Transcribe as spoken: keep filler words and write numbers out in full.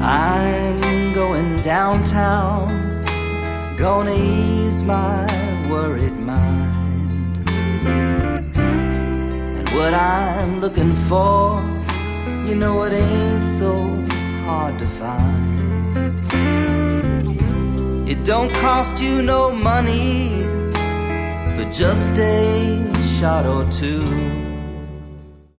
I'm going downtown, gonna ease my worried mind. And what I'm looking for, you know it ain't so hard to find. It don't cost you no money for just a shot or two.